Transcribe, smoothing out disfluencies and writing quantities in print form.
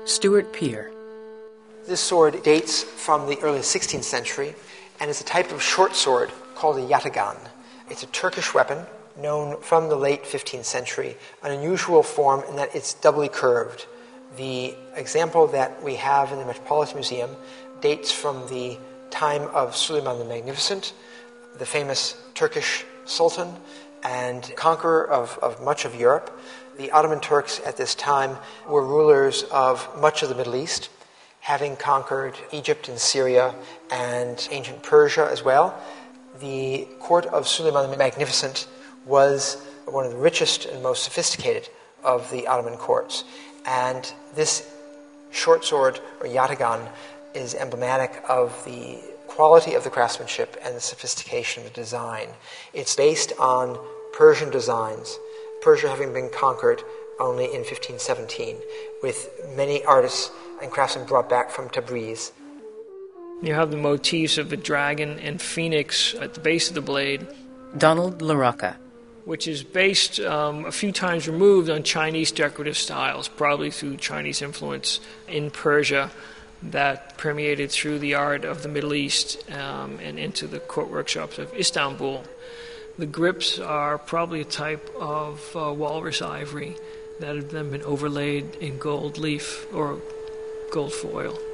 Stuart Peer. This sword dates from the early 16th century and is a type of short sword called a yataghan. It's a Turkish weapon known from the late 15th century, an unusual form in that it's doubly curved. The example that we have in the Metropolitan Museum dates from the time of Suleiman the Magnificent, the famous Turkish sultan and conqueror of much of Europe. The Ottoman Turks at this time were rulers of much of the Middle East, having conquered Egypt and Syria and ancient Persia as well. The court of Suleiman the Magnificent was one of the richest and most sophisticated of the Ottoman courts. And this short sword, or yataghan, is emblematic of the quality of the craftsmanship and the sophistication of the design. It's based on Persian designs, Persia having been conquered only in 1517, with many artists and craftsmen brought back from Tabriz. You have the motifs of the dragon and phoenix at the base of the blade. Donald LaRocca. Which is based a few times removed on Chinese decorative styles, probably through Chinese influence in Persia that permeated through the art of the Middle East and into the court workshops of Istanbul. The grips are probably a type of walrus ivory that have then been overlaid in gold leaf or gold foil.